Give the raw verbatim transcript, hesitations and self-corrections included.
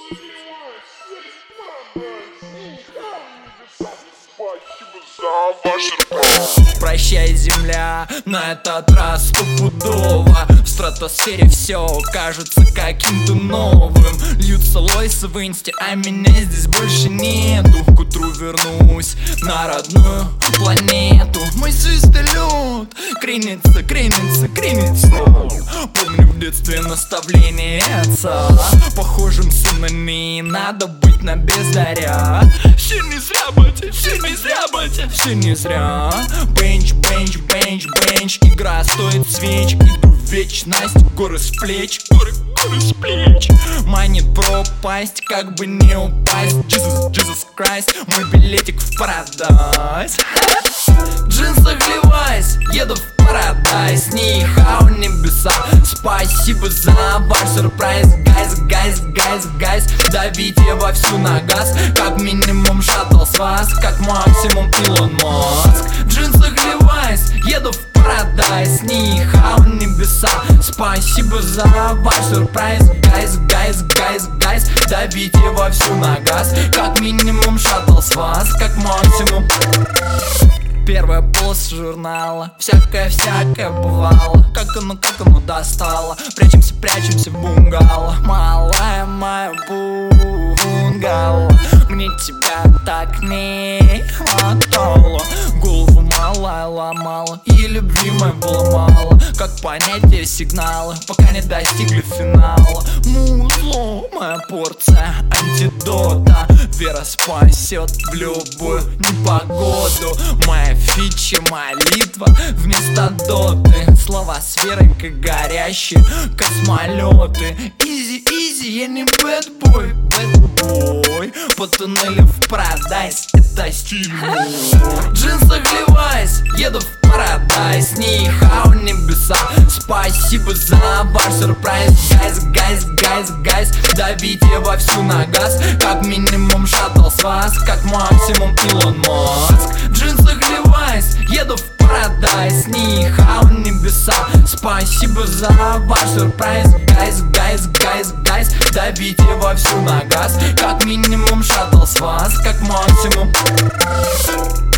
Прощай, земля, на этот раз стопудово. В стратосфере все кажется каким-то новым. Льются лойсы в инсте, а меня здесь больше нету. К утру вернусь на родную планету. Мой звездолет кренится, кренится, кренится. Помню в детстве наставление отца. Похожим сыном не надо быть на бездаря. Все не зря, батя, все не зря, батя, все не зря. Бенч, бенч, бенч, бенч. Игра стоит свеч. Иду в вечность, горы с плеч, горы, горы с плеч. Манит пропасть, как бы не упасть. Jesus, Jesus Christ, мой билетик в парадайз. В джинсах Levi's, еду в парадайз. Нихау, небеса, спасибо за ваш сюрприз. Гайз, гайз, гайз, гайз, давите вовсю на газ. Как минимум шаттл с вас, как максимум Илон Маск. В джинсах Levi's, еду в парадайз. Нихау, небеса, спасибо за ваш сюрприз. Гайз, гайз, гайз, гайз, давите вовсю на газ. Как минимум шаттл с вас, как максимум. Первая полоса журнала. Всякое-всякое бывало. Как оно, как оно достало. Прячемся, прячемся в бунгало. Малая моя бунгало. Мне тебя так не хватало. Голову малая ломала. И любви моей было мало. Как понятие сигнала, пока не достигли финала. Музло, моя порция антидота. Вера спасет в любую непогоду. Моя фича, молитва вместо доты. Слова с верой, как горящие космолеты. Изи, изи, я не бэтбой, бэтбой. По туннелю в парадайз, это стиль мой. В джинсах Levi's, еду в парадайз. Нихау, небеса, спасибо за ваш сюрприз. Гайз, гайз, гайз, гайз, давите вовсю на газ. Как минимум шаттл с вас, как максимум Илон Маск. В джинсах Levi's, еду в парадайз. Нихау, небеса, спасибо за ваш сюрприз. Гайз, гайз, гайз, гайз, давите вовсю на газ. Как минимум шаттл с вас, как максимум.